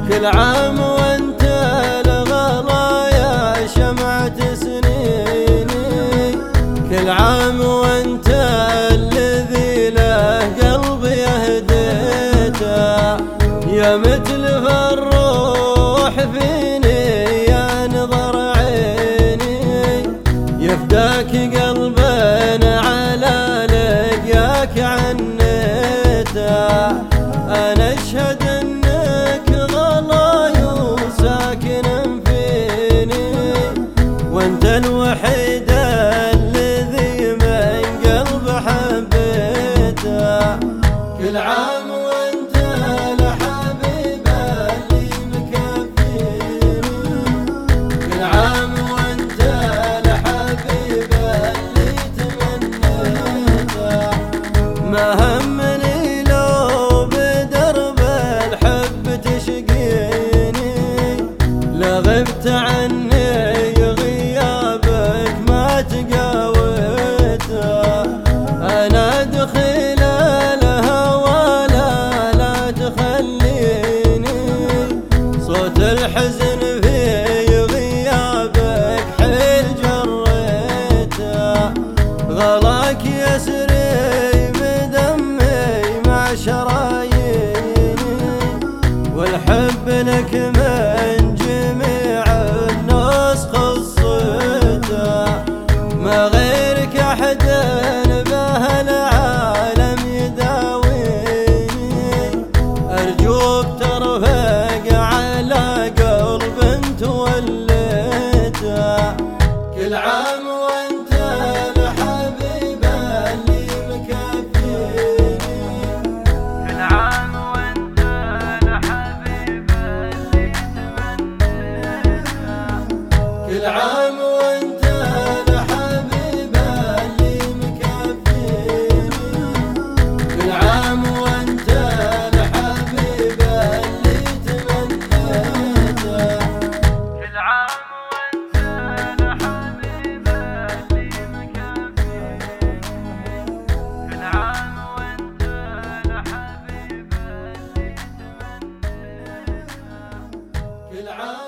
كل عام وانت الغلا يا شمعة سنيني، كل عام وانت الذي له قلبي اهديته، يا مثل الروح فيني يا نظر عيني، يفداك قلبنا على لقياك عنيته. انا اشهد انك غلاي وساكن فيني، وانت الوحيد الذي من قلب حبيته. كل عام وانت الحبيب اللي مكفيني، كل عام وانت الحبيب اللي تمنيته. ما همني لو بدرب الحب تشقيني، لا غبت عني غيابك ما تقاويته. انا دخيل الهوى لا تخليني، صوت الحزن في غيابك حيل جريته. غلاك يسري بدمي مع شراييني، والحب لك من جميع الناس خصيته. ما غيرك احد به العالم يداويني، ارجوك ترفق على قلب انت وليته. كل عام وانت الحبيب اللي مكفيني، كل عام وانت الحبيب اللي تمنيته. كل عام وانت الحبيب اللي مكفيني، كل عام وانت الحبيب اللي تمنيته. كل عام وانت الحبيب اللي مكفيني، كل عام وانت الحبيب اللي تمنيته. كل عام